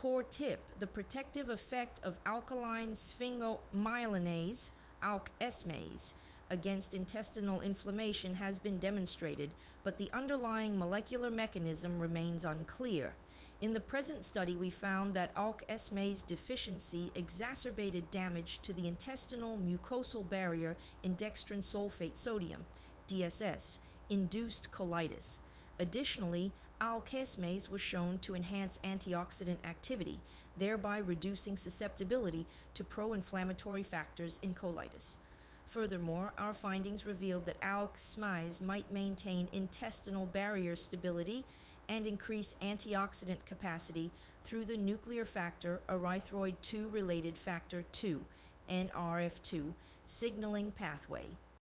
core tip, the protective effect of alkaline sphingomyelinase, ALK-Esmase, against intestinal inflammation has been demonstrated, but the underlying molecular mechanism remains unclear. In the present study, we found that ALK-Esmase deficiency exacerbated damage to the intestinal mucosal barrier in dextrin sulfate sodium, DSS, induced colitis. Additionally, ALK-Esmase was shown to enhance antioxidant activity, thereby reducing susceptibility to pro-inflammatory factors in colitis. Furthermore, our findings revealed that ALK-Esmase might maintain intestinal barrier stability and increase antioxidant capacity through the nuclear factor erythroid-2-related factor 2, NRF2, signaling pathway.